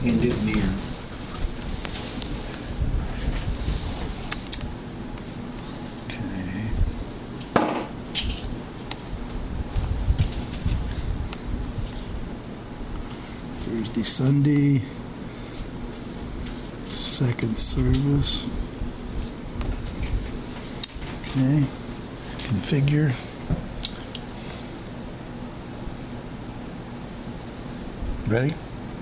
ended near. Thursday, Sunday, second service. Okay, configure. Ready?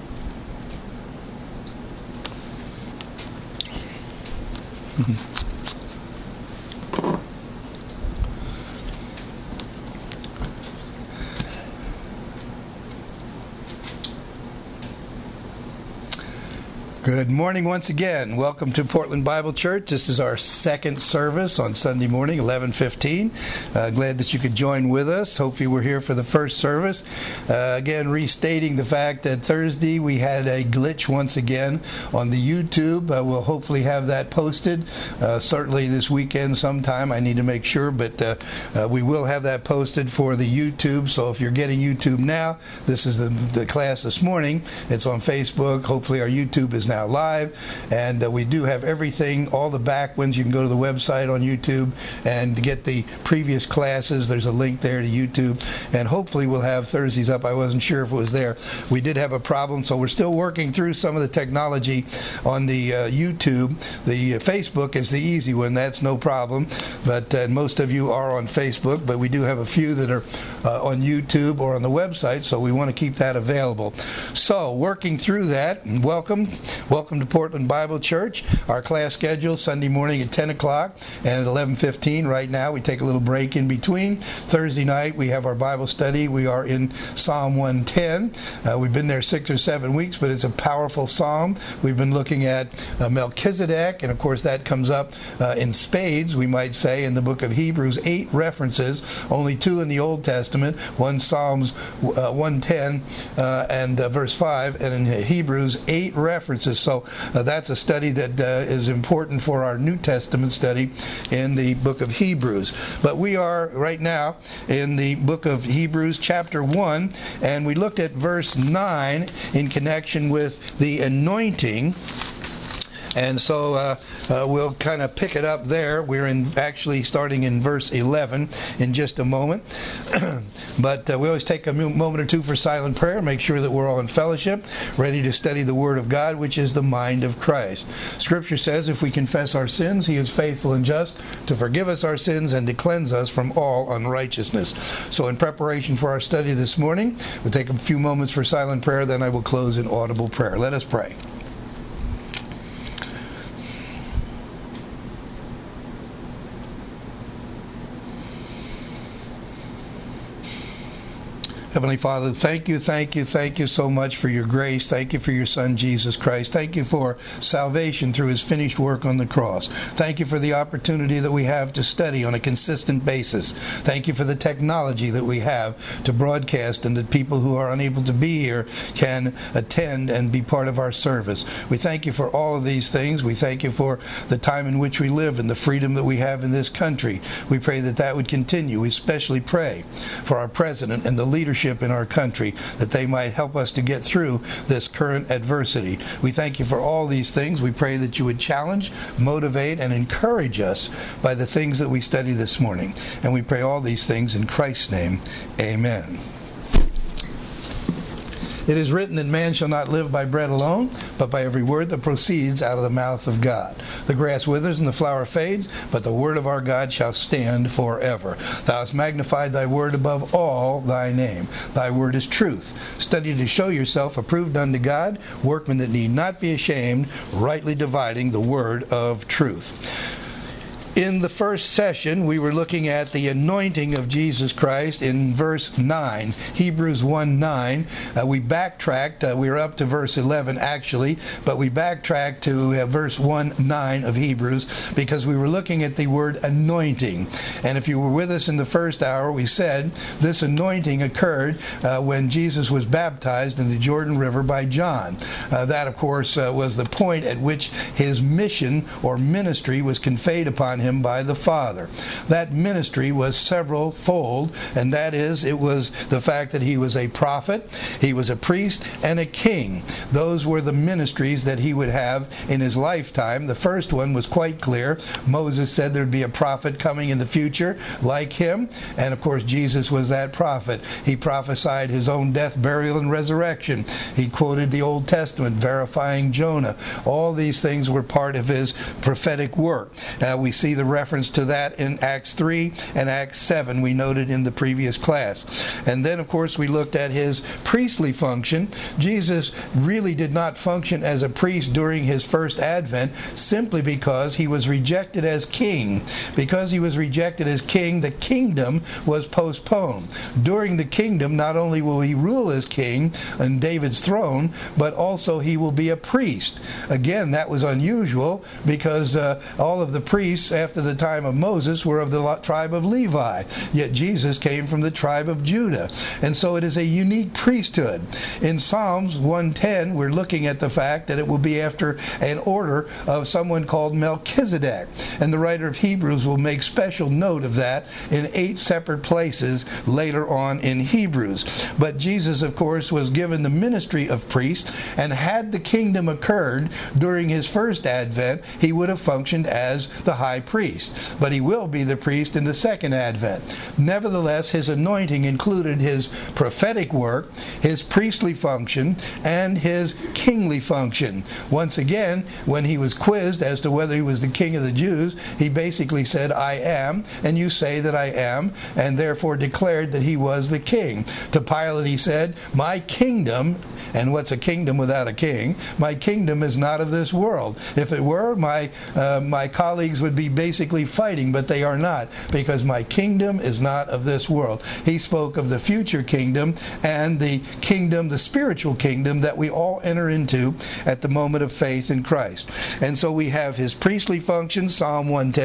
Good morning once again. Welcome to Portland Bible Church. This is our second service on Sunday morning, 11:15. Glad that you could join with us. Hope you were here for the first service. Again, restating the fact that Thursday we had a glitch once again on the YouTube. We'll hopefully have that posted certainly this weekend sometime. I need to make sure, but we will have that posted for the YouTube. So if you're getting YouTube now, this is the class this morning. It's on Facebook. Hopefully our YouTube is now live, and we do have everything, all the back ones. You can go to the website on YouTube and get the previous classes. There's a link there to YouTube, and hopefully we'll have Thursdays up. I wasn't sure if it was there. We did have a problem, so we're still working through some of the technology on the YouTube. The Facebook is the easy one. That's no problem, but most of you are on Facebook, but we do have a few that are on YouTube or on the website, so we want to keep that available. So working through that, Welcome to Portland Bible Church. Our class schedule, Sunday morning at 10 o'clock and at 11:15 right now. We take a little break in between. Thursday night, we have our Bible study. We are in Psalm 110. We've been there 6 or 7 weeks, but it's a powerful psalm. We've been looking at Melchizedek, and of course that comes up in spades, we might say, in the book of Hebrews. 8 references, only 2 in the Old Testament, one Psalms 110 and verse 5, and in Hebrews 8 references. So that's a study that is important for our New Testament study in the book of Hebrews. But we are right now in the book of Hebrews chapter 1, and we looked at verse 9 in connection with the anointing. And so we'll kind of pick it up there. We're actually starting in verse 11 in just a moment. But we always take a moment or two for silent prayer, make sure that we're all in fellowship, ready to study the Word of God, which is the mind of Christ. Scripture says if we confess our sins, He is faithful and just to forgive us our sins and to cleanse us from all unrighteousness. So in preparation for our study this morning, we'll take a few moments for silent prayer, then I will close in audible prayer. Let us pray. Heavenly Father, thank you so much for your grace. Thank you for your Son, Jesus Christ. Thank you for salvation through His finished work on the cross. Thank you for the opportunity that we have to study on a consistent basis. Thank you for the technology that we have to broadcast, and that people who are unable to be here can attend and be part of our service. We thank you for all of these things. We thank you for the time in which we live and the freedom that we have in this country. We pray that that would continue. We especially pray for our president and the leadership in our country, that they might help us to get through this current adversity. We thank you for all these things. We pray that you would challenge, motivate, and encourage us by the things that we study this morning. And we pray all these things in Christ's name. Amen. It is written that man shall not live by bread alone, but by every word that proceeds out of the mouth of God. The grass withers and the flower fades, but the word of our God shall stand forever. Thou hast magnified thy word above all thy name. Thy word is truth. Study to show yourself approved unto God, workmen that need not be ashamed, rightly dividing the word of truth. In the first session, we were looking at the anointing of Jesus Christ in verse 9, Hebrews 1:9. We backtracked. We were up to verse 11, actually, but we backtracked to verse 1:9 of Hebrews because we were looking at the word anointing. And if you were with us in the first hour, we said this anointing occurred when Jesus was baptized in the Jordan River by John. That, of course, was the point at which his mission or ministry was conveyed upon upon him by the Father. That ministry was several-fold, and that is, it was the fact that he was a prophet, he was a priest, and a king. Those were the ministries that he would have in his lifetime. The first one was quite clear. Moses said there'd be a prophet coming in the future like him, and of course Jesus was that prophet. He prophesied his own death, burial, and resurrection. He quoted the Old Testament, verifying Jonah. All these things were part of his prophetic work. We see the reference to that in Acts 3 and Acts 7, we noted in the previous class. And then, of course, we looked at his priestly function. Jesus really did not function as a priest during his first advent simply because he was rejected as king. Because he was rejected as king, the kingdom was postponed. During the kingdom, not only will he rule as king on David's throne, but also he will be a priest. Again, that was unusual because all of the priests after the time of Moses were of the tribe of Levi, yet Jesus came from the tribe of Judah. And so it is a unique priesthood. In Psalms 110, we're looking at the fact that it will be after an order of someone called Melchizedek. And the writer of Hebrews will make special note of that in 8 separate places later on in Hebrews. But Jesus, of course, was given the ministry of priest, and had the kingdom occurred during his first advent, he would have functioned as the high priest. But he will be the priest in the second advent. Nevertheless, his anointing included his prophetic work, his priestly function, and his kingly function. Once again, when he was quizzed as to whether he was the king of the Jews, he basically said, I am, and you say that I am, and therefore declared that he was the king. To Pilate he said, my kingdom, and what's a kingdom without a king? My kingdom is not of this world. If it were, my colleagues would be basically fighting, but they are not, because my kingdom is not of this world. He spoke of the future kingdom and the kingdom, the spiritual kingdom that we all enter into at the moment of faith in Christ. And so we have his priestly function, Psalm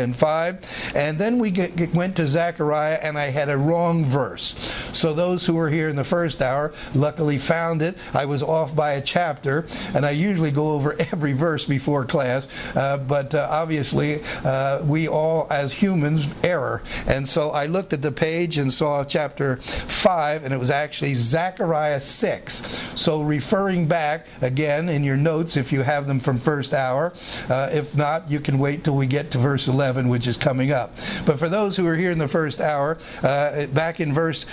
110:5, and then we went to Zechariah, and I had a wrong verse. So those who were here in the first hour luckily found it. I was off by a chapter, and I usually go over every verse before class, but obviously we all as humans err. And so I looked at the page and saw chapter 5, and it was actually Zechariah 6. So referring back, again, in your notes, if you have them from first hour. If not, you can wait till we get to verse 11, which is coming up. But for those who are here in the first hour, back in verse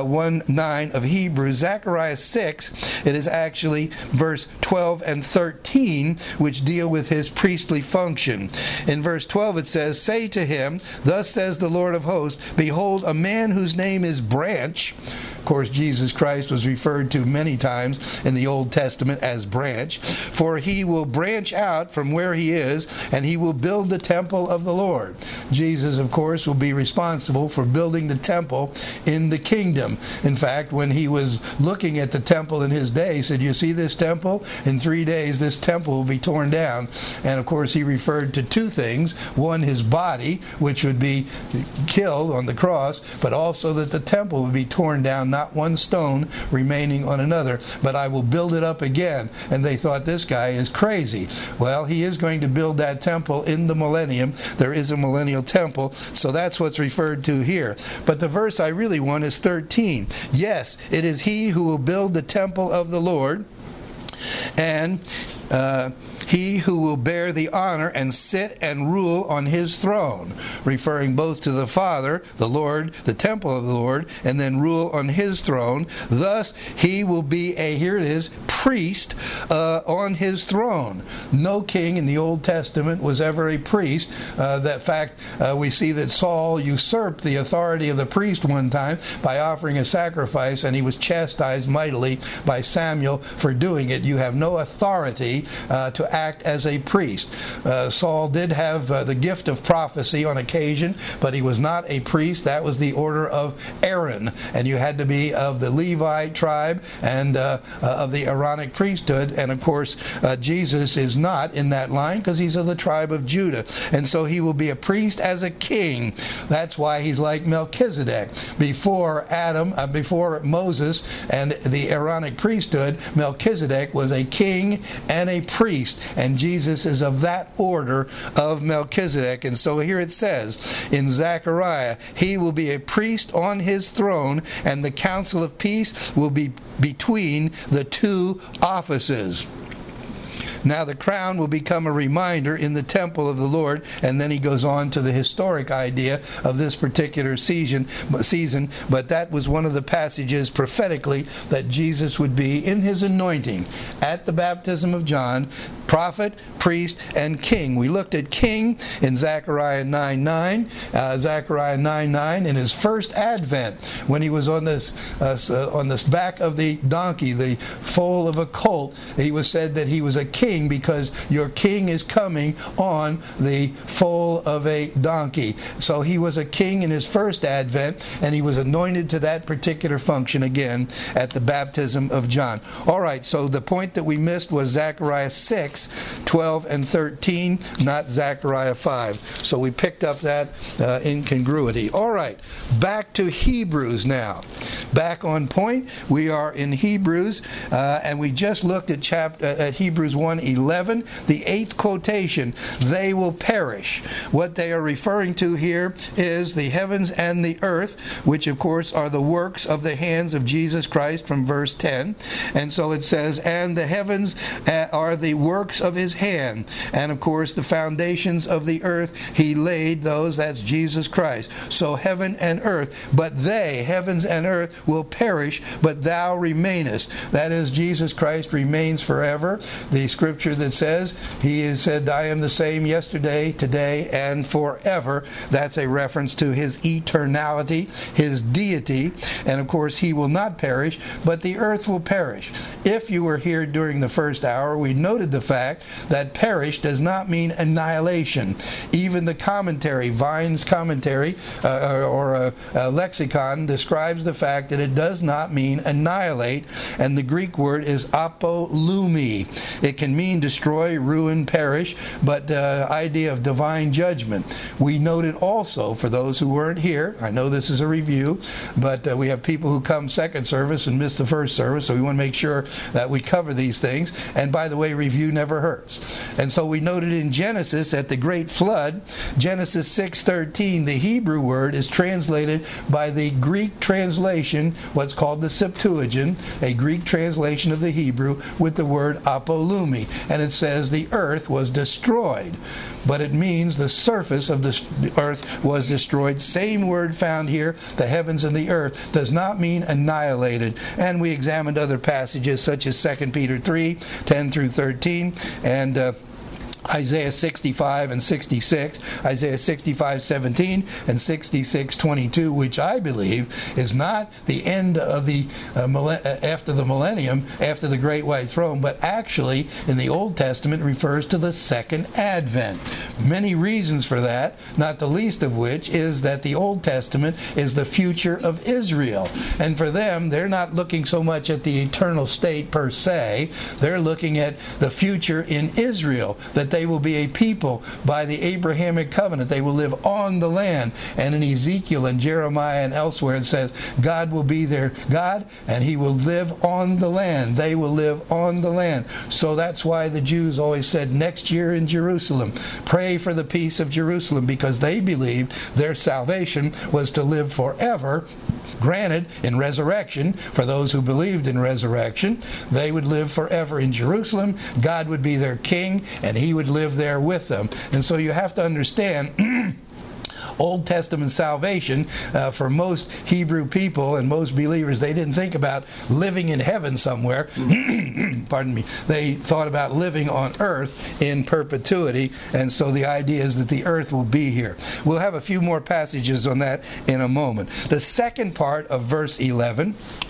1:9 of Hebrews, Zechariah 6, it is actually verse 12 and 13, which deal with his priestly function. In verse 12 it says, say to him, thus says the Lord of hosts, behold, a man whose name is Branch. Of course, Jesus Christ was referred to many times in the Old Testament as Branch. For he will branch out from where he is, and he will build the temple of the Lord. Jesus, of course, will be responsible for building the temple in the kingdom. In fact, when he was looking at the temple in his day, he said, you see this temple? In 3 days, this temple will be torn down. And of course, he referred to two things. One, his body, which would be killed on the cross, but also that the temple would be torn down, not one stone remaining on another, but I will build it up again. And they thought, this guy is crazy. Well, he is going to build that temple in the millennium. There is a millennial temple, so that's what's referred to here. But the verse I really want is 13. Yes, it is he who will build the temple of the Lord, and he who will bear the honor and sit and rule on his throne, referring both to the Father, the Lord, the temple of the Lord, and then rule on his throne. Thus he will be here it is, priest on his throne. No king in the Old Testament was ever a priest. That fact, we see that Saul usurped the authority of the priest one time by offering a sacrifice, and he was chastised mightily by Samuel for doing it. You have no authority to act as a priest. Saul did have the gift of prophecy on occasion, but he was not a priest. That was the order of Aaron, and you had to be of the Levite tribe and of the Aaronic priesthood. And of course, Jesus is not in that line because he's of the tribe of Judah, and so he will be a priest as a king. That's why he's like Melchizedek. Before before Moses and the Aaronic priesthood, Melchizedek was a king and a priest. and Jesus is of that order of Melchizedek. And so here it says in Zechariah, he will be a priest on his throne, and the council of peace will be between the two offices. Now the crown will become a reminder in the temple of the Lord. And then he goes on to the historic idea of this particular season. But that was one of the passages prophetically that Jesus would be in his anointing at the baptism of John, prophet, priest, and king. We looked at king in Zechariah 9:9. Zechariah 9:9 in his first advent, when he was on this back of the donkey, the foal of a colt, he was said that he was a king because your king is coming on the foal of a donkey. So he was a king in his first advent, and he was anointed to that particular function again at the baptism of John. All right, so the point that we missed was Zechariah 6:12 and 13, not Zechariah 5. So we picked up that incongruity. All right, back to Hebrews now. Back on point, we are in Hebrews, and we just looked at Hebrews 1:11, the 8th quotation, they will perish. What they are referring to here is the heavens and the earth, which of course are the works of the hands of Jesus Christ from verse 10. And so it says, and the heavens are the works of his hand. And of course the foundations of the earth he laid those, that's Jesus Christ. So heaven and earth, but they, heavens and earth, will perish, but thou remainest. That is, Jesus Christ remains forever. The scripture that says, he has said, I am the same yesterday, today, and forever. That's a reference to his eternality, his deity. And of course, he will not perish, but the earth will perish. If you were here during the first hour, we noted the fact that perish does not mean annihilation. Even the commentary, Vine's commentary, or a lexicon, describes the fact that it does not mean annihilate, and the Greek word is apolumi. It can mean destroy, ruin, perish, but the idea of divine judgment. We noted also, for those who weren't here, I know this is a review, but we have people who come second service and miss the first service, so we want to make sure that we cover these things. And by the way, review never hurts. And so we noted in Genesis, at the great flood, Genesis 6:13, the Hebrew word is translated by the Greek translation, what's called the Septuagint, a Greek translation of the Hebrew, with the word apolumi. And it says the earth was destroyed. But it means the surface of the earth was destroyed. Same word found here, the heavens and the earth, does not mean annihilated. And we examined other passages such as 2 Peter 3:10 through 13, and Isaiah 65 and 66, Isaiah 65:17 and 66:22, which I believe is not the end of the after the millennium, after the great white throne, but actually in the Old Testament refers to the second advent. Many reasons for that, not the least of which is that the Old Testament is the future of Israel. And for them, they're not looking so much at the eternal state per se, they're looking at the future in Israel, that they will be a people by the Abrahamic covenant. They will live on the land. And in Ezekiel and Jeremiah and elsewhere it says God will be their God and he will live on the land. They will live on the land. So that's why the Jews always said next year in Jerusalem, pray for the peace of Jerusalem, because they believed their salvation was to live forever. Granted, in resurrection, for those who believed in resurrection, they would live forever in Jerusalem. God would be their king, and he would live there with them. And so you have to understand Old Testament salvation, for most Hebrew people and most believers, they didn't think about living in heaven somewhere. Pardon me. They thought about living on earth in perpetuity, and so the idea is that the earth will be here. We'll have a few more passages on that in a moment. The second part of verse 11,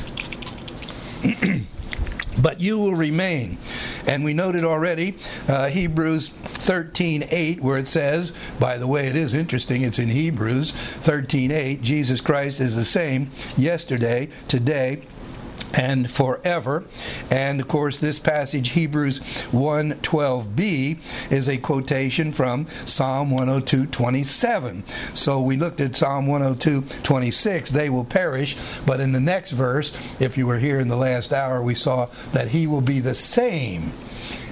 but you will remain. And we noted already Hebrews 13:8, where it says, by the way, it is interesting, it's in Hebrews 13:8, Jesus Christ is the same yesterday, today, and forever. And of course this passage, Hebrews 1:12b, is a quotation from Psalm 102:27. So we looked at Psalm 102:26, they will perish, but in the next verse, if you were here in the last hour, we saw that he will be the same.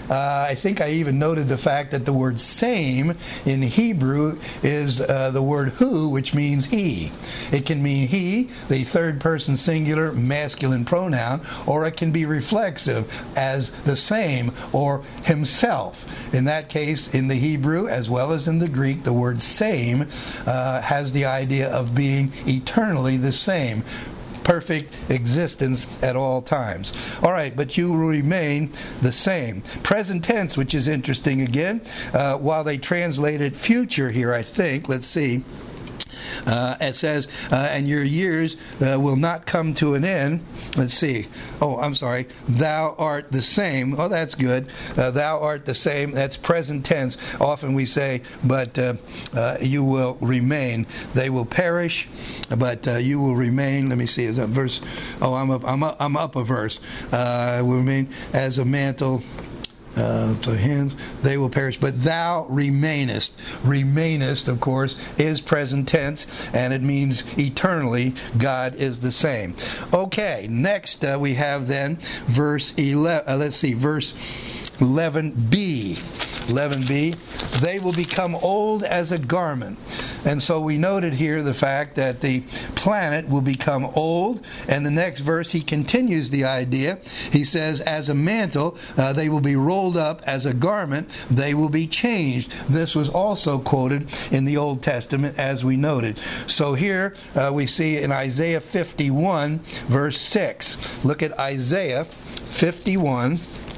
I think I even noted the fact that the word same in Hebrew is the word hu, which means he. It can mean he, the third person singular masculine pronoun, or it can be reflexive as the same or himself. In that case, in the Hebrew as well as in the Greek, the word same has the idea of being eternally the same. Perfect existence at all times. All right, but you will remain the same. Present tense, which is interesting again, while they translated future here, I think. Let's see. It says, and your years will not come to an end. Let's see. Oh, I'm sorry. Thou art the same. Oh, that's good. Thou art the same. That's present tense. Often we say, but you will remain. They will perish, but you will remain. Let me see. Is that verse? Oh, I'm up a verse. Will remain as a mantle. To hands, they will perish, but thou remainest. Remainest, of course, is present tense, and it means eternally God is the same. Okay, next we have then verse 11. Let's see, verse 11b. 11b, they will become old as a garment. And so we noted here the fact that the planet will become old, and the next verse he continues the idea. He says, as a mantle, they will be rolled up, as a garment, they will be changed. This was also quoted in the Old Testament, as we noted. So here we see in Isaiah 51, verse 6. Look at Isaiah 51,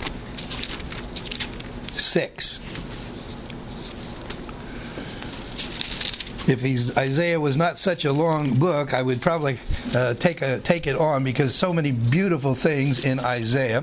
6. If Isaiah was not such a long book, I would probably take it on, because so many beautiful things in Isaiah.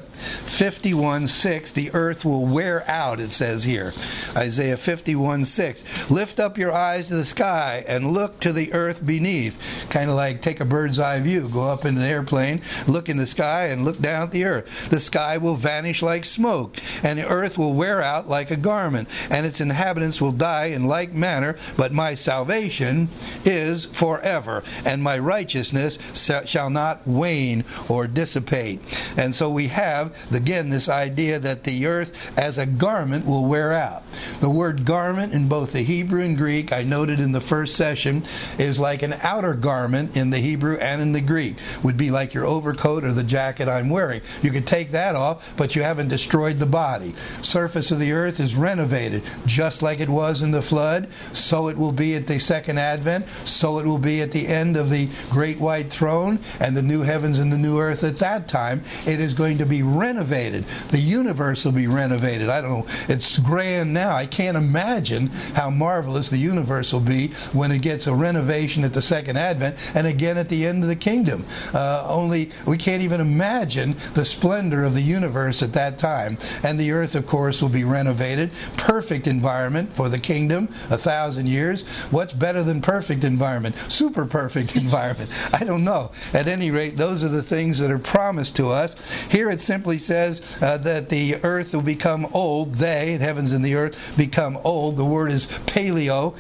51:6, the earth will wear out, it says here. Isaiah 51:6, lift up your eyes to the sky and look to the earth beneath. Kind of like take a bird's eye view. Go up in an airplane, look in the sky, and look down at the earth. The sky will vanish like smoke, and the earth will wear out like a garment, and its inhabitants will die in like manner, but my salvation is forever, and my righteousness shall not wane or dissipate. And so we have, again, this idea that the earth as a garment will wear out. The word garment in both the Hebrew and Greek, I noted in the first session, is like an outer garment in the Hebrew and in the Greek. Would be like your overcoat or the jacket I'm wearing. You could take that off, but you haven't destroyed the body. Surface of the earth is renovated, just like it was in the flood. So it will be at the second advent, so it will be at the end of the great white throne and the new heavens and the new earth. At that time, it is going to be renovated. The universe will be renovated. I don't know, it's grand now. I can't imagine how marvelous the universe will be when it gets a renovation at the second advent and again at the end of the kingdom. Only we can't even imagine the splendor of the universe at that time. And the earth, of course, will be renovated. Perfect environment for the kingdom, 1,000 years. What's better than perfect environment? Super perfect environment. I don't know. At any rate, those are the things that are promised to us. Here it simply says that the earth will become old. They, the heavens and the earth, become old. The word is paleo,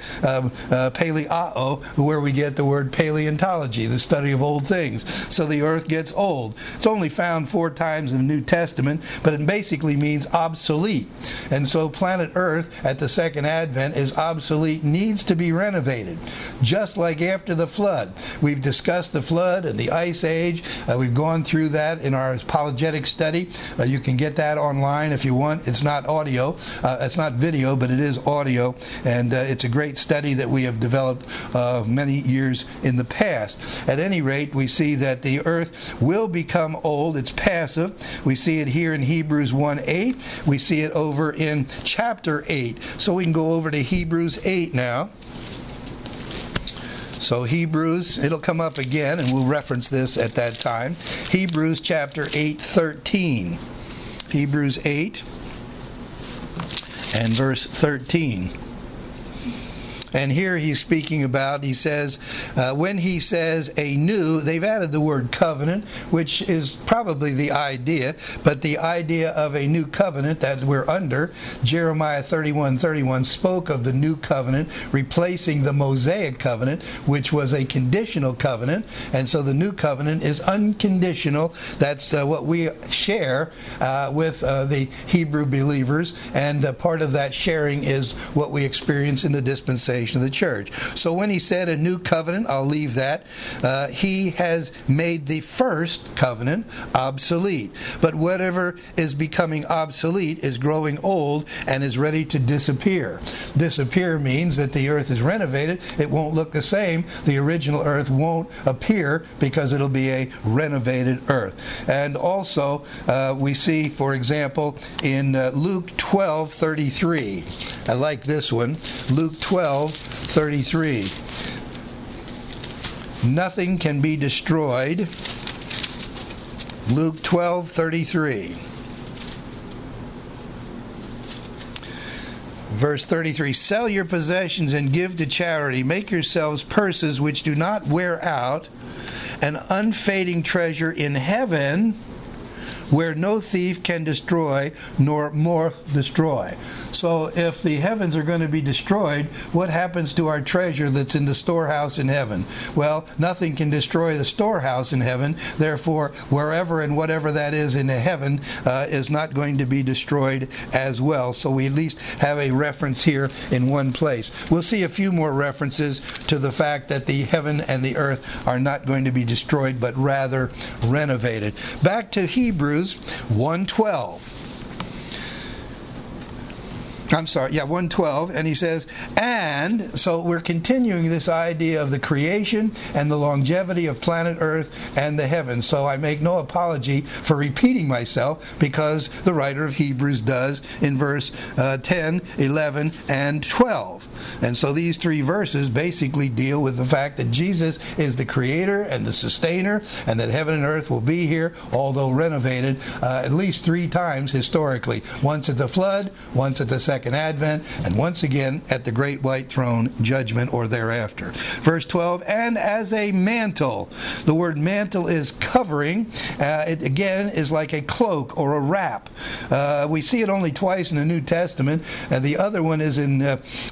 paleao, where we get the word paleontology, the study of old things. So the earth gets old. It's only found 4 times in the New Testament, but it basically means obsolete. And so planet Earth at the second advent is obsolete, needs to be renovated. Just like after the flood. We've discussed the flood and the ice age. We've gone through that in our apologetic study. You can get that online if you want. It's not audio. It's not video, but it is audio. And it's a great study that we have developed many years in the past. At any rate, we see that the earth will become old. It's passive. We see it here in Hebrews 1:8. We see it over in chapter 8. So we can go over to Hebrews 8 now. So Hebrews, it'll come up again, and we'll reference this at that time. Hebrews chapter 8:13. Hebrews 8 and verse 13. And here he's speaking about, he says, when he says a new, they've added the word covenant, which is probably the idea, but the idea of a new covenant that we're under, Jeremiah 31:31 spoke of the new covenant replacing the Mosaic covenant, which was a conditional covenant, and so the new covenant is unconditional. That's what we share with the Hebrew believers, and part of that sharing is what we experience in the dispensation of the church. So when he said a new covenant, I'll leave that. He has made the first covenant obsolete. But whatever is becoming obsolete is growing old and is ready to disappear. Disappear means that the earth is renovated. It won't look the same. The original earth won't appear because it'll be a renovated earth. And also, we see, for example, in Luke 12:33. I like this one. Luke 12:33. Nothing can be destroyed. Luke 12:33. Verse 33, sell your possessions and give to charity. Make yourselves purses which do not wear out, an unfading treasure in heaven, where no thief can destroy nor moth destroy. So if the heavens are going to be destroyed, what happens to our treasure that's in the storehouse in heaven? Well, nothing can destroy the storehouse in heaven. Therefore, wherever and whatever that is in heaven is not going to be destroyed as well. So we at least have a reference here in one place. We'll see a few more references to the fact that the heaven and the earth are not going to be destroyed, but rather renovated. Back to Hebrews 1:12. 1:12, and he says, and so we're continuing this idea of the creation and the longevity of planet Earth and the heavens. So I make no apology for repeating myself, because the writer of Hebrews does in verse 10, 11, and 12. And so these three verses basically deal with the fact that Jesus is the creator and the sustainer, and that heaven and earth will be here, although renovated, at least three times historically. Once at the flood, once at the second advent, and once again at the great white throne judgment or thereafter. Verse 12, and as a mantle. The word mantle is covering. It again is like a cloak or a wrap. We see it only twice in the New Testament. The other one is in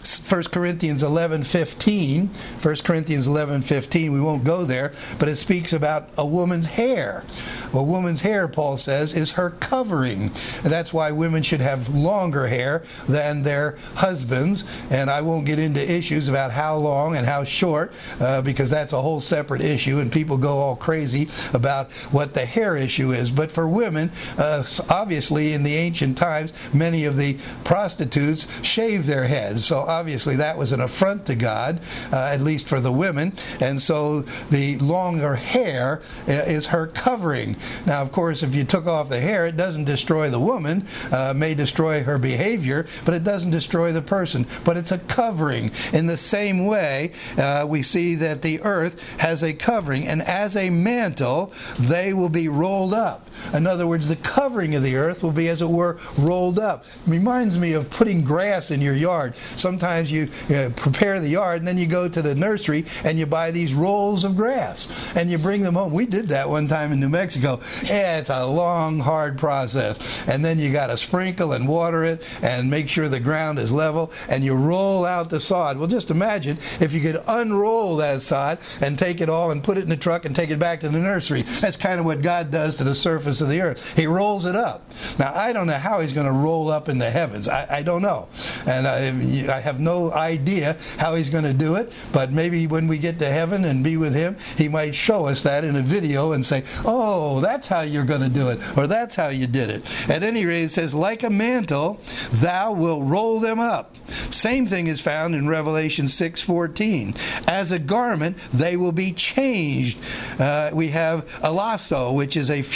1 Corinthians 11:15. 1 Corinthians 11:15. We won't go there, but it speaks about a woman's hair. A woman's hair, Paul says, is her covering. And that's why women should have longer hair than their husbands. And I won't get into issues about how long and how short, because that's a whole separate issue, and people go all crazy about what the hair issue is. But for women, obviously in the ancient times, many of the prostitutes shaved their heads. So obviously that was an affront to God, at least for the women. And so the longer hair is her covering. Now, of course, if you took off the hair, it doesn't destroy the woman, may destroy her behavior, but it doesn't destroy the person. But it's a covering. In the same way, we see that the earth has a covering, and as a mantle, they will be rolled up. In other words, the covering of the earth will be, as it were, rolled up. It reminds me of putting grass in your yard. Sometimes you prepare the yard, and then you go to the nursery and you buy these rolls of grass, and you bring them home. We did that one time in New Mexico. It's a long, hard process. And then you got to sprinkle and water it and make sure the ground is level, and you roll out the sod. Well, just imagine if you could unroll that sod and take it all and put it in the truck and take it back to the nursery. That's kind of what God does to the surface of the earth. He rolls it up. Now, I don't know how he's going to roll up in the heavens. I don't know. And I have no idea how he's going to do it, but maybe when we get to heaven and be with him, he might show us that in a video and say, oh, that's how you're going to do it, or that's how you did it. At any rate, it says, like a mantle, thou wilt roll them up. Same thing is found in Revelation 6:14. As a garment, they will be changed. We have alasso, which is a future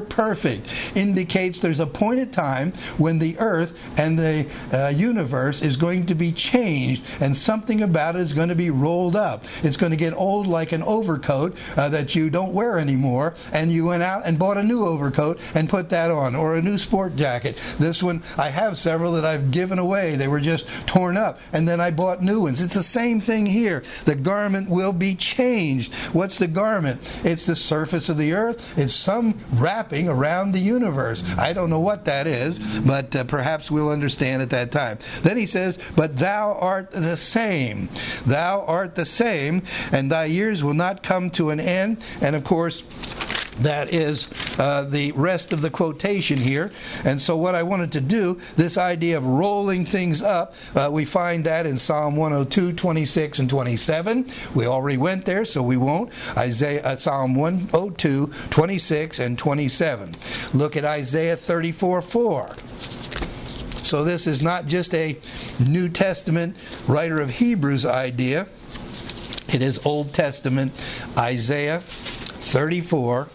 perfect indicates there's a point in time when the earth and the universe is going to be changed, and something about it is going to be rolled up. It's going to get old like an overcoat that you don't wear anymore, and you went out and bought a new overcoat and put that on, or a new sport jacket. This one, I have several that I've given away. They were just torn up, and then I bought new ones. It's the same thing here. The garment will be changed. What's the garment? It's the surface of the earth. It's some wrapping around the universe. I don't know what that is, but perhaps we'll understand at that time. Then he says, but thou art the same. Thou art the same, and thy years will not come to an end. And of course, that is the rest of the quotation here. And so what I wanted to do, this idea of rolling things up, we find that in Psalm 102, 26, and 27. We already went there, so we won't. Psalm 102, 26, and 27. Look at Isaiah 34, 4. So this is not just a New Testament writer of Hebrews idea. It is Old Testament, Isaiah 34,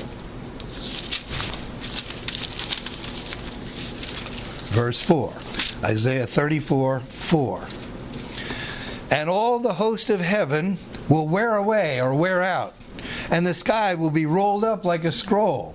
verse 4. Isaiah 34, 4. And all the host of heaven will wear away or wear out, and the sky will be rolled up like a scroll.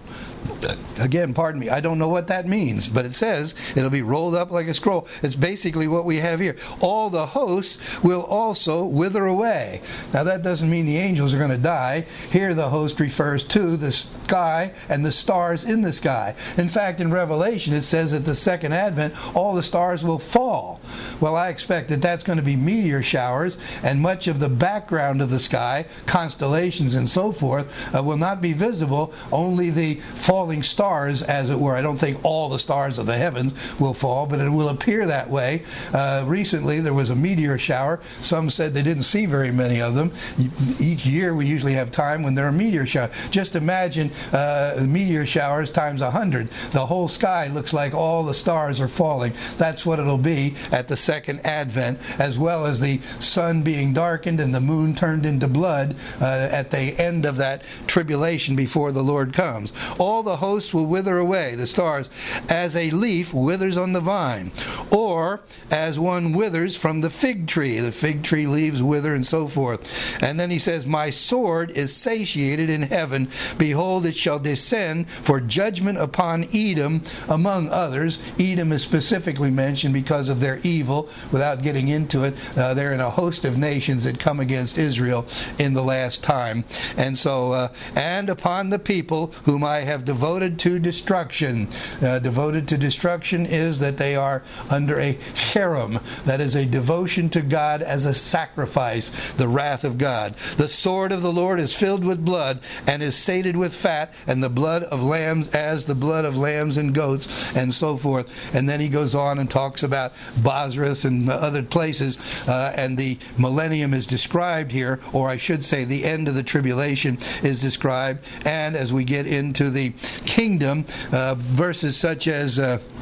Again, pardon me, I don't know what that means, but it says it'll be rolled up like a scroll. It's basically what we have here. All the hosts will also wither away. Now that doesn't mean the angels are going to die. Here the host refers to the sky and the stars in the sky. In fact, in Revelation it says at the second advent all the stars will fall. Well, I expect that that's going to be meteor showers, and much of the background of the sky, constellations and so forth, will not be visible. Only the falling stars, as it were. I don't think all the stars of the heavens will fall, but it will appear that way. Recently there was a meteor shower. Some said they didn't see very many of them. Each year we usually have time when there are meteor showers. Just imagine meteor showers times 100. The whole sky looks like all the stars are falling. That's what it'll be at the second advent, as well as the sun being darkened and the moon turned into blood at the end of that tribulation before the Lord comes. All the hosts will wither away, the stars, as a leaf withers on the vine, or as one withers from the fig tree. The fig tree leaves wither and so forth. And then he says, my sword is satiated in heaven. Behold, it shall descend for judgment upon Edom, among others. Edom is specifically mentioned because of their evil. Without getting into it, they're in a host of nations that come against Israel in the last time. And so, and upon the people whom I have devoted to destruction. Devoted to destruction is that they are under a cherem, that is a devotion to God as a sacrifice, the wrath of God. The sword of the Lord is filled with blood and is sated with fat, and the blood of lambs as the blood of lambs and goats, and so forth. And then he goes on and talks about Bozrah and other places, and the millennium is described here, or I should say the end of the tribulation is described. And as we get into the kingdom, verses such as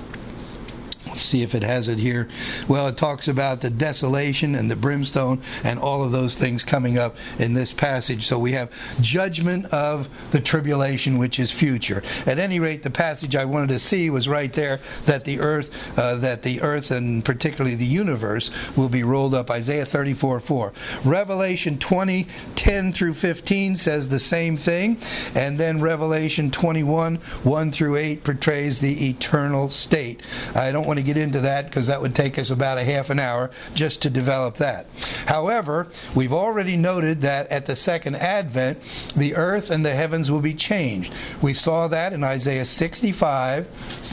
let's see if it has it here. Well, it talks about the desolation and the brimstone and all of those things coming up in this passage. So we have judgment of the tribulation, which is future. At any rate, the passage I wanted to see was right there, that the earth and particularly the universe will be rolled up. Isaiah 34:4. Revelation 20:10 through 15 says the same thing, and then Revelation 21:1 through 8 portrays the eternal state. I don't want to get into that because that would take us about a half an hour just to develop that. However, we've already noted that at the second advent, the earth and the heavens will be changed. We saw that in Isaiah 65,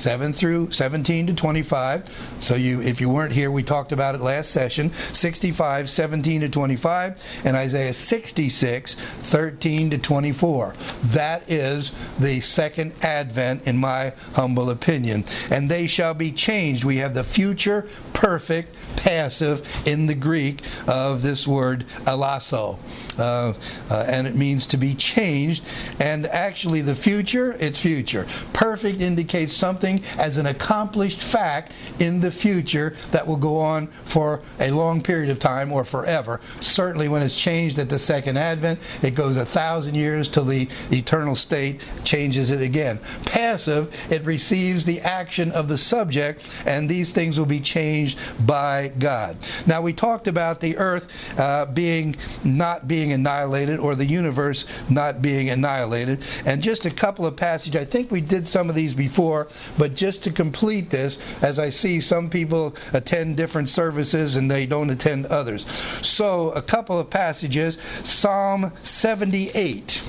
17 to 25. So if you weren't here, we talked about it last session. 65, 17 to 25, and Isaiah 66, 13 to 24. That is the second advent, in my humble opinion. And they shall be changed changed. We have the future perfect passive in the Greek of this word alasso. And it means to be changed. And actually the future, it's future. Perfect indicates something as an accomplished fact in the future that will go on for a long period of time or forever. Certainly when it's changed at the second advent, it goes 1,000 years till the eternal state changes it again. Passive, it receives the action of the subject, and these things will be changed by God. Now we talked about the earth not being annihilated, or the universe not being annihilated, and just a couple of passages. I think we did some of these before, but just to complete this, as I see some people attend different services and they don't attend others. So a couple of passages. Psalm 78.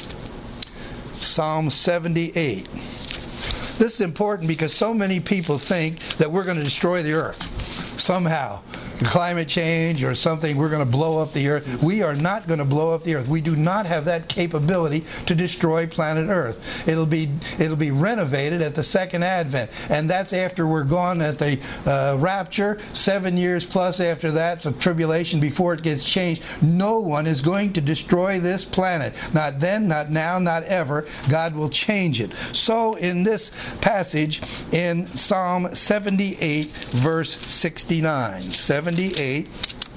Psalm 78. This is important because so many people think that we're going to destroy the earth somehow. Climate change or something, we're going to blow up the earth. We are not going to blow up the earth. We do not have that capability to destroy planet Earth. It'll be renovated at the second advent, and that's after we're gone at the rapture. 7 years plus after that, so tribulation before it gets changed. No one is going to destroy this planet. Not then, not now, not ever. God will change it. So in this passage in Psalm 78, verse 69. 78,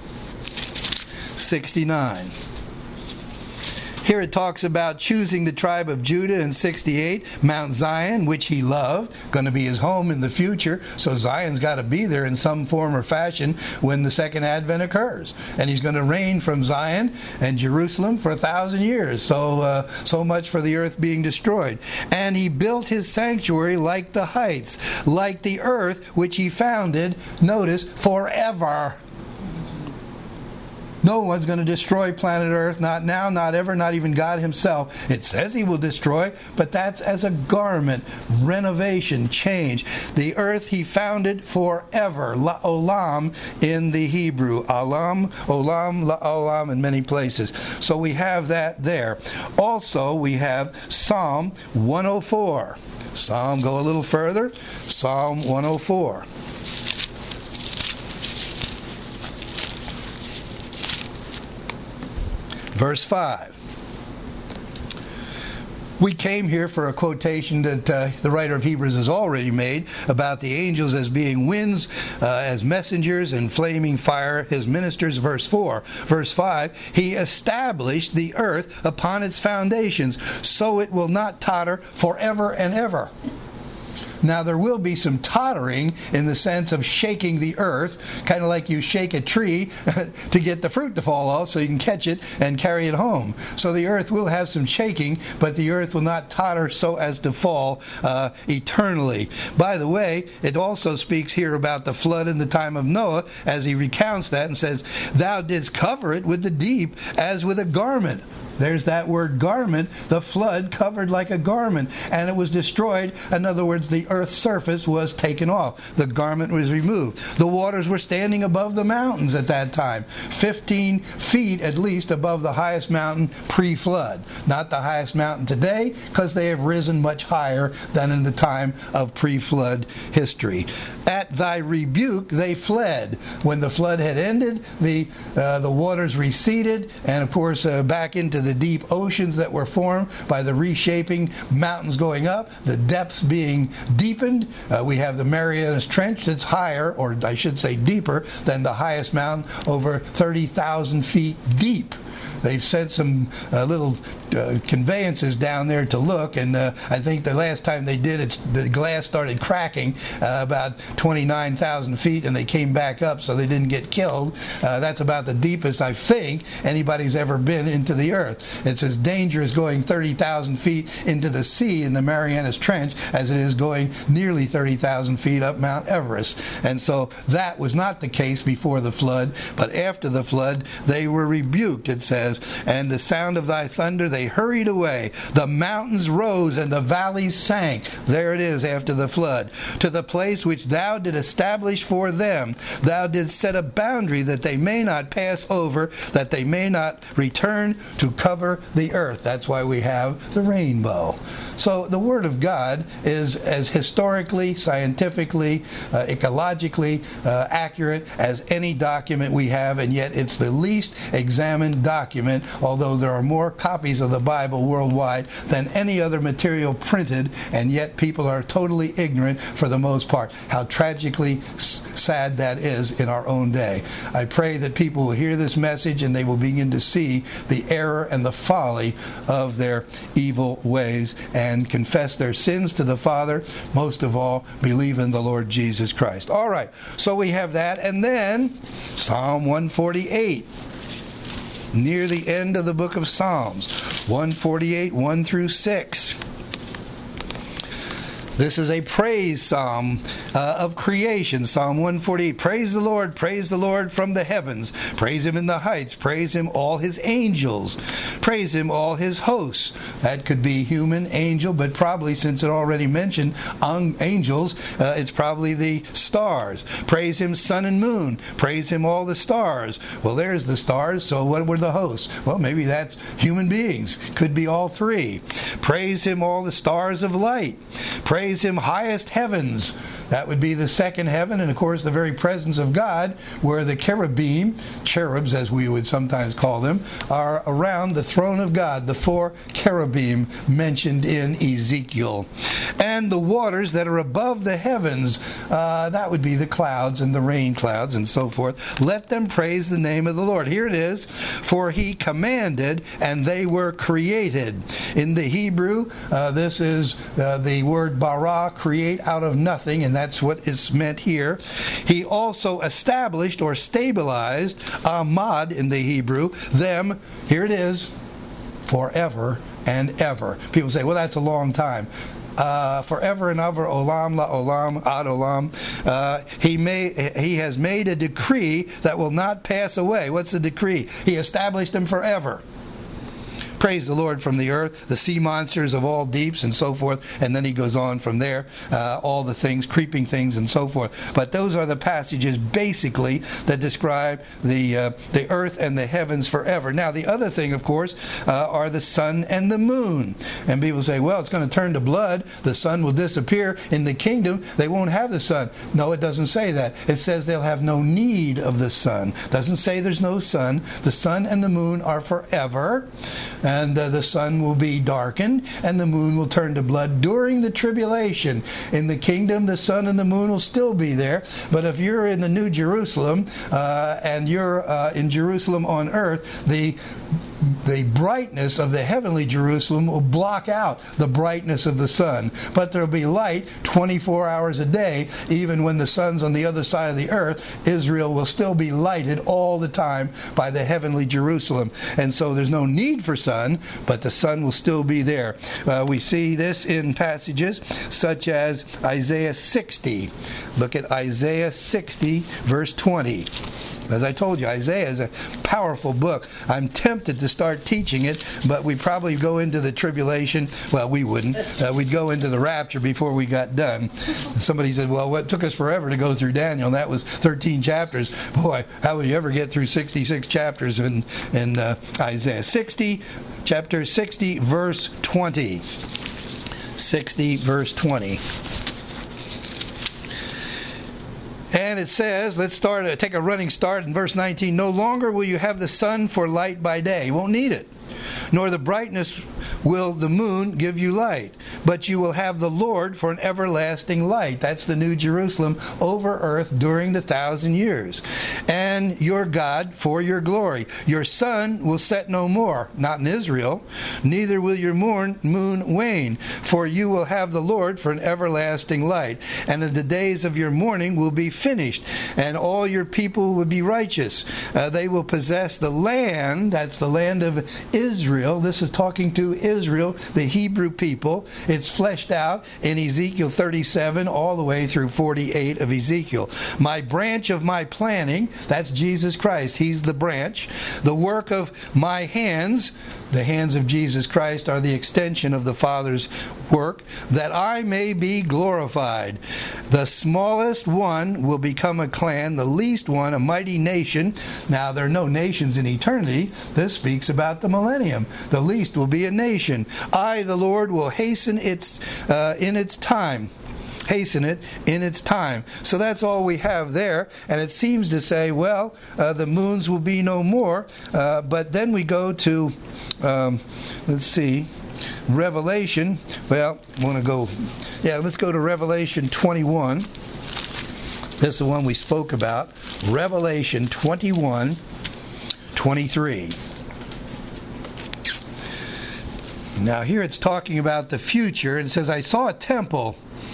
69. Here it talks about choosing the tribe of Judah in 68, Mount Zion, which he loved, going to be his home in the future. So Zion's got to be there in some form or fashion when the second advent occurs. And he's going to reign from Zion and Jerusalem for 1,000 years. So much for the earth being destroyed. And he built his sanctuary like the heights, like the earth which he founded, notice, forever. No one's going to destroy planet Earth, not now, not ever, not even God himself. It says he will destroy, but that's as a garment, renovation, change. The earth he founded forever, la'olam in the Hebrew. Alam, olam, la'olam in many places. So we have that there. Also, we have Psalm 104. Go a little further. Psalm 104. Verse 5. We came here for a quotation that the writer of Hebrews has already made about the angels as being winds, as messengers, and flaming fire, his ministers. Verse 4. Verse 5, he established the earth upon its foundations, so it will not totter forever and ever. Now, there will be some tottering in the sense of shaking the earth, kind of like you shake a tree to get the fruit to fall off so you can catch it and carry it home. So the earth will have some shaking, but the earth will not totter so as to fall eternally. By the way, it also speaks here about the flood in the time of Noah, as he recounts that and says, "Thou didst cover it with the deep as with a garment." There's that word garment. The flood covered like a garment, and it was destroyed. In other words, the earth's surface was taken off. The garment was removed. The waters were standing above the mountains at that time, 15 feet at least above the highest mountain pre-flood. Not the highest mountain today, because they have risen much higher than in the time of pre-flood history. At thy rebuke they fled. When the flood had ended, the waters receded, and of course back into the deep oceans that were formed by the reshaping, mountains going up, the depths being deepened. We have the Marianas Trench that's higher, or I should say deeper, than the highest mountain, over 30,000 feet deep. They've sent some little conveyances down there to look, and I think the last time they did, the glass started cracking about 29,000 feet, and they came back up, so they didn't get killed. That's about the deepest I think anybody's ever been into the earth. It's as dangerous going 30,000 feet into the sea in the Marianas Trench as it is going nearly 30,000 feet up Mount Everest. And so that was not the case before the flood, but after the flood, they were rebuked, it says, says, and the sound of thy thunder, they hurried away. The mountains rose and the valleys sank. There it is after the flood. To the place which thou did establish for them, thou didst set a boundary that they may not pass over, that they may not return to cover the earth. That's why we have the rainbow. So the Word of God is as historically, scientifically, ecologically accurate as any document we have, and yet it's the least examined document, although there are more copies of the Bible worldwide than any other material printed, and yet people are totally ignorant for the most part. How tragically sad that is in our own day. I pray that people will hear this message and they will begin to see the error and the folly of their evil ways and confess their sins to the Father. Most of all, believe in the Lord Jesus Christ. All right, so we have that. And then Psalm 148. Near the end of the book of Psalms. 148, 1 through 6. This is a praise psalm of creation. Psalm 148. Praise the Lord from the heavens. Praise Him in the heights. Praise Him, all His angels. Praise Him, all His hosts. That could be human, angel, but probably, since it already mentioned angels, it's probably the stars. Praise Him, sun and moon. Praise Him, all the stars. Well, there's the stars, so what were the hosts? Well, maybe that's human beings. Could be all three. Praise Him, all the stars of light. Praise Him, highest heavens. That would be the second heaven, and of course the very presence of God, where the cherubs as we would sometimes call them, are around the throne of God, the four cherubim mentioned in Ezekiel. And the waters that are above the heavens, that would be the clouds and the rain clouds and so forth. Let them praise the name of the Lord. Here it is, for He commanded and they were created. In the Hebrew, this is the word bara, create out of nothing, and that's what is meant here. He also established or stabilized, amad in the Hebrew, them, here it is, forever and ever. People say, well, that's a long time. Forever and ever, olam la olam, ad olam. He has made a decree that will not pass away. What's the decree? He established them forever. Praise the Lord from the earth, the sea monsters of all deeps and so forth. And then he goes on from there, all the things, creeping things and so forth. But those are the passages basically that describe the earth and the heavens forever. Now the other thing, of course, are the sun and the moon. And people say, well, it's going to turn to blood. The sun will disappear. In the kingdom, they won't have the sun. No, it doesn't say that. It says they'll have no need of the sun. It doesn't say there's no sun. The sun and the moon are forever. And the sun will be darkened, and the moon will turn to blood during the tribulation. In the kingdom, the sun and the moon will still be there. But if you're in the New Jerusalem, and you're in Jerusalem on earth, the brightness of the heavenly Jerusalem will block out the brightness of the sun. But there will be light 24 hours a day. Even when the sun's on the other side of the earth, Israel will still be lighted all the time by the heavenly Jerusalem. And so there's no need for sun, but the sun will still be there. We see this in passages such as Isaiah 60. Look at Isaiah 60, verse 20. As I told you, Isaiah is a powerful book. I'm tempted to start teaching it, but we'd probably go into the tribulation. Well, we wouldn't. We'd go into the rapture before we got done. Somebody said, well, what took us forever to go through Daniel? And that was 13 chapters. Boy, how would you ever get through 66 chapters in Isaiah? Chapter 60, verse 20. 60, verse 20. And it says, let's take a running start in verse 19. No longer will you have the sun for light by day. You won't need it. Nor the brightness will the moon give you light. But you will have the Lord for an everlasting light. That's the New Jerusalem over earth during the 1,000 years. And your God for your glory. Your sun will set no more, not in Israel. Neither will your moon wane. For you will have the Lord for an everlasting light. And the days of your mourning will be finished. And all your people will be righteous. They will possess the land. That's the land of Israel. This is talking to Israel, the Hebrew people. It's fleshed out in Ezekiel 37 all the way through 48 of Ezekiel. My branch of my planting, that's Jesus Christ. He's the branch. The work of my hands, the hands of Jesus Christ are the extension of the Father's work, that I may be glorified. The smallest one will become a clan, the least one a mighty nation. Now, there are no nations in eternity. This speaks about the millennium. The least will be a nation. I, the Lord, will hasten it in its time. Hasten it in its time. So that's all we have there. And it seems to say, well, the moons will be no more. But then we go to, let's see, Revelation. Well, let's go to Revelation 21. This is the one we spoke about. Revelation 21, 23. Now here it's talking about the future. It says, I saw a temple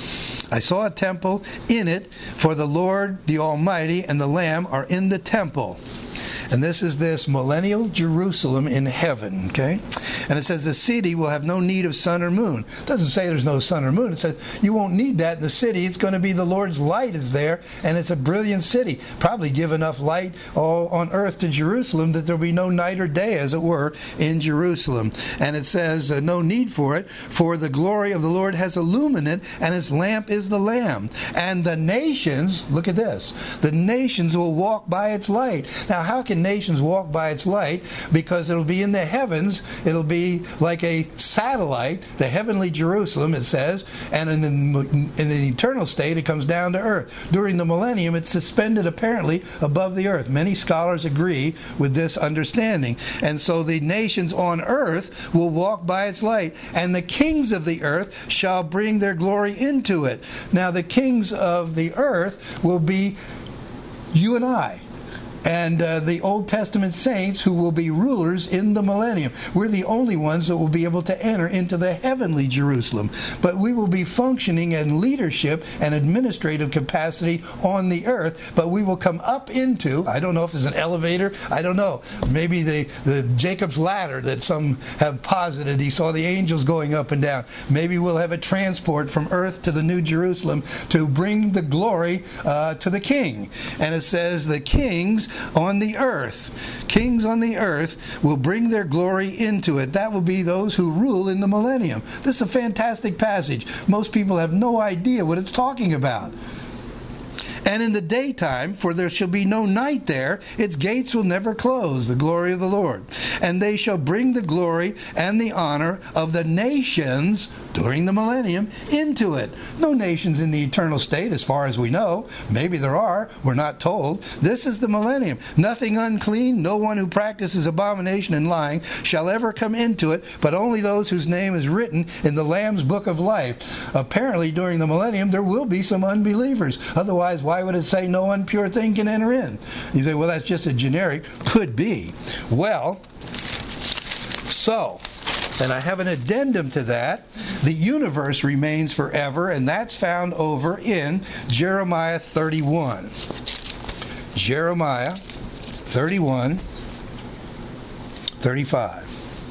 in it, for the Lord, the Almighty, and the Lamb are in the temple. And this is this millennial Jerusalem in heaven, okay? And it says the city will have no need of sun or moon. It doesn't say there's no sun or moon. It says you won't need that in the city. It's going to be the Lord's light is there, and it's a brilliant city. Probably give enough light all on earth to Jerusalem that there'll be no night or day, as it were, in Jerusalem. And it says no need for it, for the glory of the Lord has illumined it, and its lamp is the Lamb. And the nations, look at this, the nations will walk by its light. Now, how can nations walk by its light? Because it'll be in the heavens. It'll be like a satellite, the heavenly Jerusalem, it says, and in the eternal state, it comes down to earth. During the millennium, it's suspended apparently above the earth. Many scholars agree with this understanding. And so the nations on earth will walk by its light, and the kings of the earth shall bring their glory into it. Now, the kings of the earth will be you and I. And the Old Testament saints who will be rulers in the millennium. We're the only ones that will be able to enter into the heavenly Jerusalem. But we will be functioning in leadership and administrative capacity on the earth. But we will come up into, I don't know if it's an elevator, I don't know. Maybe the Jacob's ladder that some have posited. He saw the angels going up and down. Maybe we'll have a transport from earth to the New Jerusalem to bring the glory to the King. And it says the kings on the earth will bring their glory into it. That will be those who rule in the millennium. This is a fantastic passage. Most people have no idea what it's talking about. And in the daytime, for there shall be no night there, its gates will never close, the glory of the Lord. And they shall bring the glory and the honor of the nations during the millennium into it. No nations in the eternal state, as far as we know. Maybe there are. We're not told. This is the millennium. Nothing unclean, no one who practices abomination and lying shall ever come into it, but only those whose name is written in the Lamb's book of life. Apparently, during the millennium, there will be some unbelievers. Otherwise, why would it say no impure thing can enter in? You say, well, that's just a generic. Could be. Well, so, and I have an addendum to that. The universe remains forever, and that's found over in Jeremiah 31. Jeremiah 31, 35.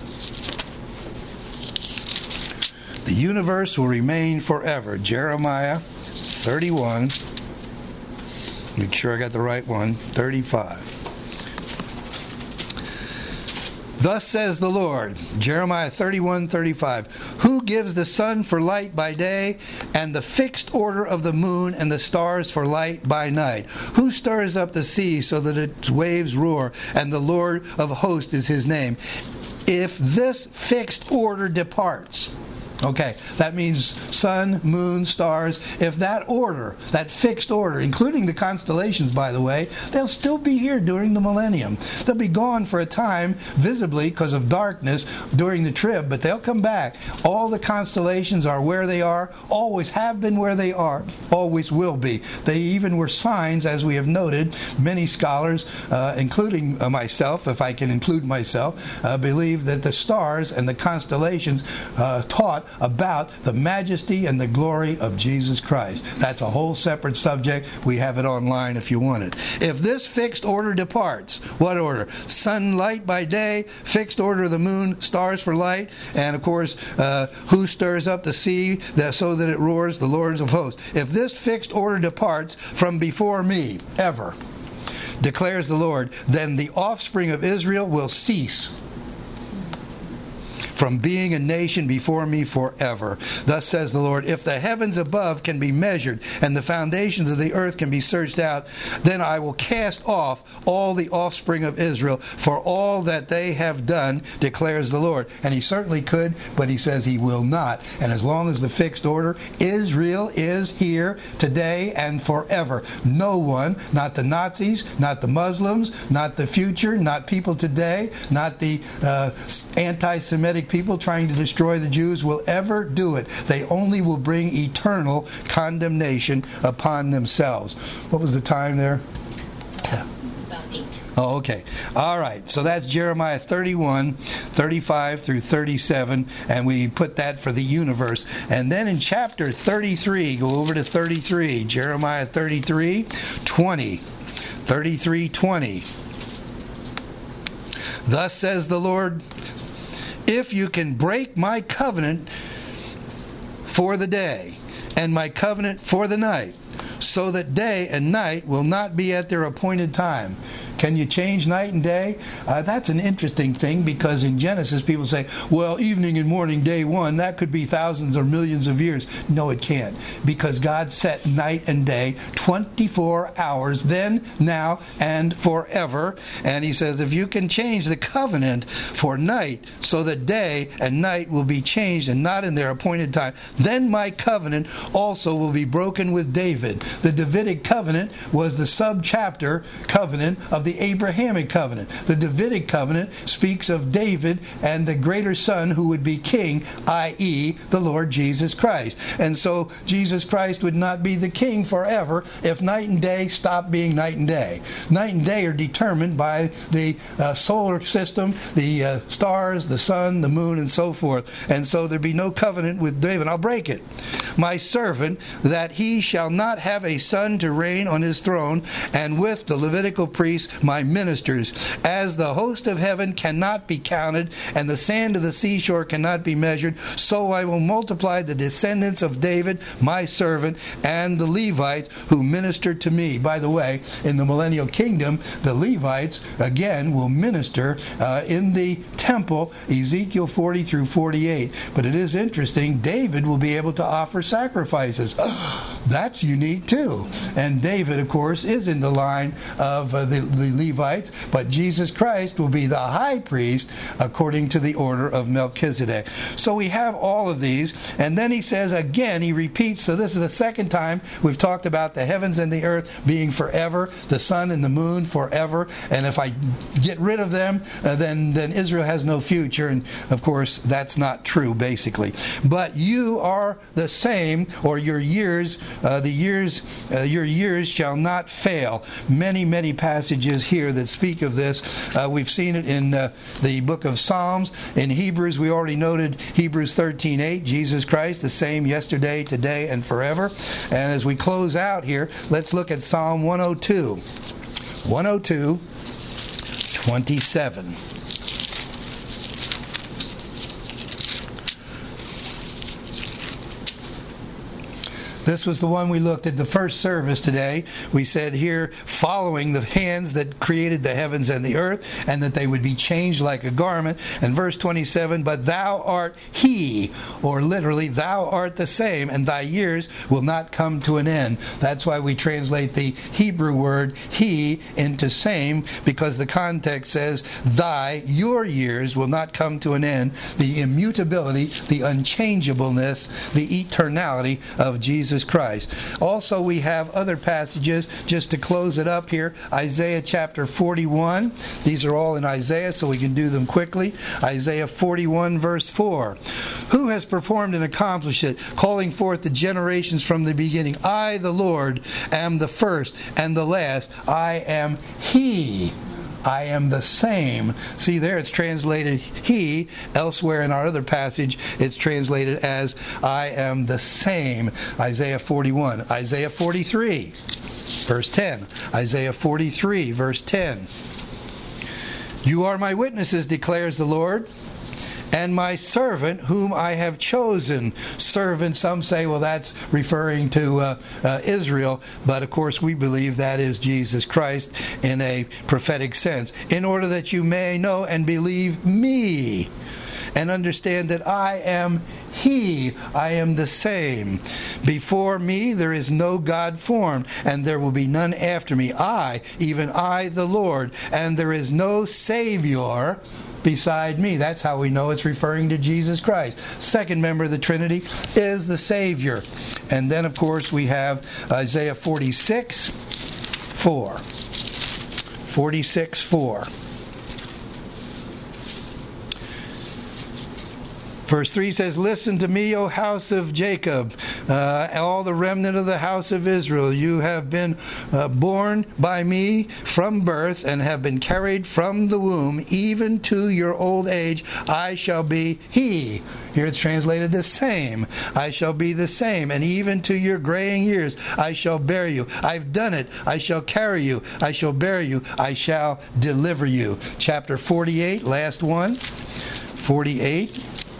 The universe will remain forever. Jeremiah 31. Make sure I got the right one. 35. Thus says the Lord, Jeremiah 31:35, who gives the sun for light by day, and the fixed order of the moon and the stars for light by night? Who stirs up the sea so that its waves roar, and the Lord of hosts is his name? If this fixed order departs, okay, that means sun, moon, stars. If that order, that fixed order, including the constellations, by the way, they'll still be here during the millennium. They'll be gone for a time, visibly, because of darkness during the trib, but they'll come back. All the constellations are where they are, always have been where they are, always will be. They even were signs, as we have noted. Many scholars, including myself, if I can include myself, believe that the stars and the constellations taught about the majesty and the glory of Jesus Christ. That's a whole separate subject. We have it online if you want it. If this fixed order departs, what order? Sunlight by day, fixed order of the moon, stars for light, and of course, who stirs up the sea so that it roars? The Lord of hosts. If this fixed order departs from before me, ever, declares the Lord, then the offspring of Israel will cease from being a nation before me forever. Thus says the Lord, if the heavens above can be measured and the foundations of the earth can be searched out, then I will cast off all the offspring of Israel for all that they have done, declares the Lord. And he certainly could, but he says he will not. And as long as the fixed order, Israel is here today and forever. No one, not the Nazis, not the Muslims, not the future, not people today, not the anti-Semitic people trying to destroy the Jews will ever do it. They only will bring eternal condemnation upon themselves. What was the time there? About 8. Oh, okay. All right. So that's Jeremiah 31, 35 through 37, and we put that for the universe. And then in chapter 33, go over to 33, Jeremiah 33, 20. 33, 20. Thus says the Lord, if you can break my covenant for the day and my covenant for the night, so that day and night will not be at their appointed time. Can you change night and day? That's an interesting thing, because in Genesis people say, well, evening and morning, day one, that could be thousands or millions of years. No, it can't, because God set night and day 24 hours, then, now, and forever. And he says, if you can change the covenant for night so that day and night will be changed and not in their appointed time, then my covenant also will be broken with David. The Davidic covenant was the sub-chapter covenant of the Abrahamic covenant. The Davidic covenant speaks of David and the greater son who would be king, i.e., the Lord Jesus Christ. And so Jesus Christ would not be the king forever if night and day stopped being night and day. Night and day are determined by the solar system, the stars, the sun, the moon, and so forth. And so there'd be no covenant with David. I'll break it. My servant, that he shall not have a son to reign on his throne, and with the Levitical priests, my ministers. As the host of heaven cannot be counted, and the sand of the seashore cannot be measured, so I will multiply the descendants of David, my servant, and the Levites who ministered to me. By the way, in the millennial kingdom, the Levites, again, will minister in the temple, Ezekiel 40 through 48. But it is interesting, David will be able to offer sacrifices. That's unique too. And David, of course, is in the line of the Levites, but Jesus Christ will be the high priest according to the order of Melchizedek. So we have all of these, and then he says again, he repeats, so this is the second time we've talked about the heavens and the earth being forever, the sun and the moon forever, and if I get rid of them, then Israel has no future, and of course that's not true basically. But you are the same, or your years shall not fail. Many passages here that speak of this. We've seen it in the book of Psalms. In Hebrews, we already noted Hebrews 13:8, Jesus Christ, the same yesterday, today, and forever. And as we close out here, let's look at Psalm 102. 102, 27. This was the one we looked at the first service today. We said here, following the hands that created the heavens and the earth, and that they would be changed like a garment. And verse 27, but thou art he, or literally, thou art the same, and thy years will not come to an end. That's why we translate the Hebrew word he into same, because the context says, your years will not come to an end. The immutability, the unchangeableness, the eternality of Jesus Christ. Also, we have other passages just to close it up here. Isaiah chapter 41. These are all in Isaiah, so we can do them quickly. Isaiah 41 verse 4. Who has performed and accomplished it, calling forth the generations from the beginning? I, the Lord, am the first and the last. I am He I am the same. See there, it's translated he. Elsewhere in our other passage, it's translated as I am the same. Isaiah 41. Isaiah 43, verse 10. Isaiah 43, verse 10. You are my witnesses, declares the Lord, and my servant whom I have chosen. Servant, some say, well, that's referring to Israel, but of course we believe that is Jesus Christ in a prophetic sense, in order that you may know and believe me, and understand that I am He, I am the same. Before me there is no God formed, and there will be none after me. I, even I, the Lord, and there is no Savior beside me. That's how we know it's referring to Jesus Christ. Second member of the Trinity is the Savior. And then, of course, we have Isaiah 46, 4. 46, 4. Verse 3 says, listen to me, O house of Jacob, all the remnant of the house of Israel. You have been born by me from birth and have been carried from the womb. Even to your old age I shall be He. Here it's translated the same. I shall be the same. And even to your graying years I shall bear you. I've done it. I shall carry you. I shall bear you. I shall deliver you. Chapter 48, last one. 48.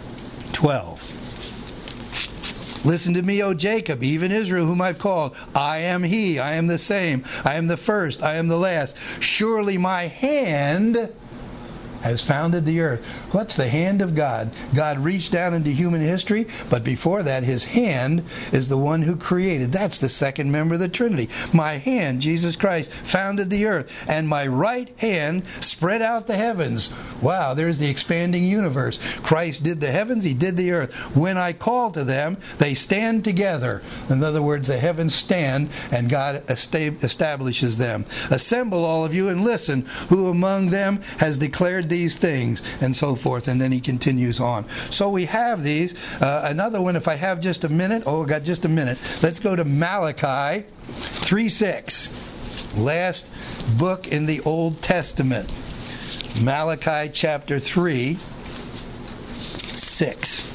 12. Listen to me, O Jacob, even Israel, whom I've called. I am He, I am the same. I am the first, I am the last. Surely my hand has founded the earth. What's the hand of God? God reached down into human history, but before that, His hand is the one who created. That's the second member of the Trinity. My hand, Jesus Christ, founded the earth, and my right hand spread out the heavens. Wow, there's the expanding universe. Christ did the heavens, He did the earth. When I call to them, they stand together. In other words, the heavens stand, and God establishes them. Assemble, all of you, and listen. Who among them has declared these things, and so forth. And then he continues on. So we have these. Another one, if I have just a minute. Oh, I got just a minute. Let's go to Malachi 3:6. Last book in the Old Testament. Malachi chapter 3:6.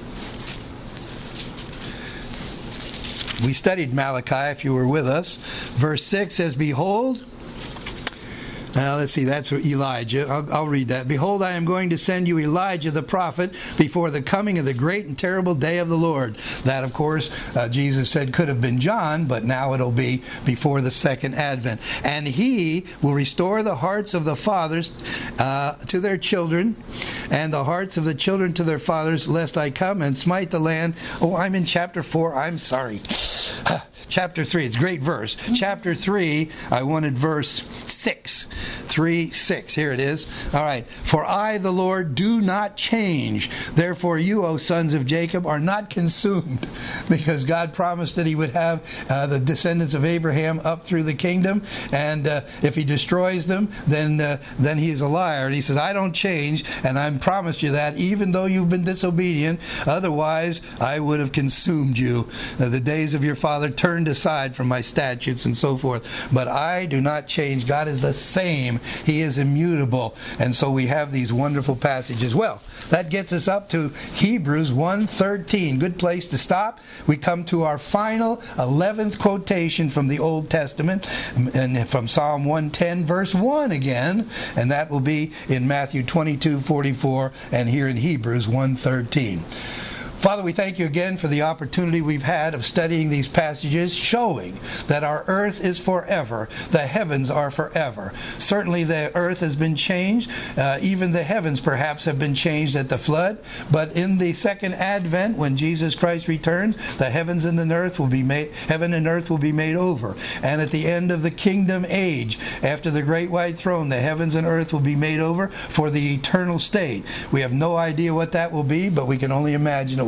We studied Malachi, if you were with us. Verse 6 says, behold, let's see, that's Elijah. I'll read that. Behold, I am going to send you Elijah the prophet before the coming of the great and terrible day of the Lord. That, of course, Jesus said could have been John, but now it'll be before the second advent. And he will restore the hearts of the fathers to their children, and the hearts of the children to their fathers, lest I come and smite the land. Oh, I'm in chapter 4. I'm sorry. Chapter 3. It's a great verse. Chapter 3, I wanted verse 6. 3:6. Here it is. All right. For I, the Lord, do not change. Therefore you, O sons of Jacob, are not consumed. Because God promised that He would have the descendants of Abraham up through the kingdom. And if He destroys them, then He's a liar. And He says, I don't change. And I promised you that, even though you've been disobedient. Otherwise, I would have consumed you. The days of your father turned aside from my statutes and so forth. But I do not change. God is the same. He is immutable. And so we have these wonderful passages. Well, that gets us up to Hebrews 1:13. Good place to stop. We come to our final 11th quotation from the Old Testament, and from Psalm 110 verse 1 again, and that will be in Matthew 22:44 and here in Hebrews 1:13. Father, we thank you again for the opportunity we've had of studying these passages, showing that our earth is forever. The heavens are forever. Certainly the earth has been changed. Even the heavens perhaps have been changed at the flood. But in the second advent, when Jesus Christ returns, the heavens and the earth will be made, heaven and earth will be made over. And at the end of the kingdom age, after the great white throne, the heavens and earth will be made over for the eternal state. We have no idea what that will be, but we can only imagine it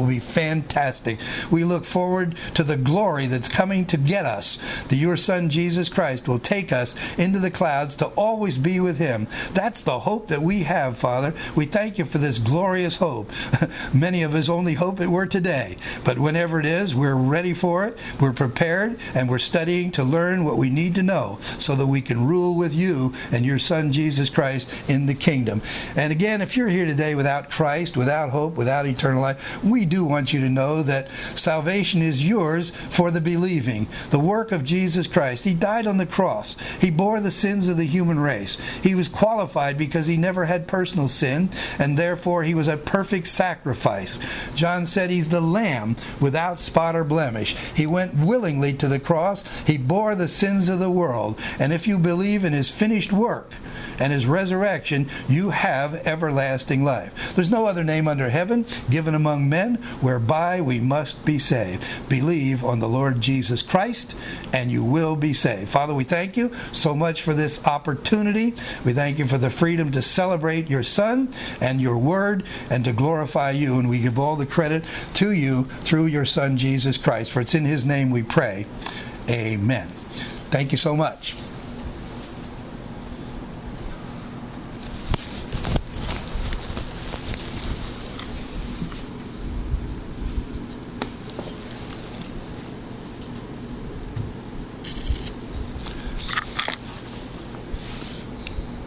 will be fantastic. We look forward to the glory that's coming to get us. That your Son, Jesus Christ, will take us into the clouds to always be with Him. That's the hope that we have, Father. We thank you for this glorious hope. Many of us only hope it were today. But whenever it is, we're ready for it. We're prepared, and we're studying to learn what we need to know so that we can rule with you and your Son, Jesus Christ, in the kingdom. And again, if you're here today without Christ, without hope, without eternal life, we do want you to know that salvation is yours for the believing. The work of Jesus Christ. He died on the cross. He bore the sins of the human race. He was qualified because he never had personal sin, and therefore he was a perfect sacrifice. John said he's the Lamb without spot or blemish. He went willingly to the cross. He bore the sins of the world. And if you believe in his finished work and his resurrection, you have everlasting life. There's no other name under heaven given among men whereby we must be saved. Believe on the Lord Jesus Christ and you will be saved. Father, we thank you so much for this opportunity. We thank you for the freedom to celebrate your Son and your Word and to glorify you. And we give all the credit to you through your Son, Jesus Christ. For it's in his name we pray. Amen. Thank you so much.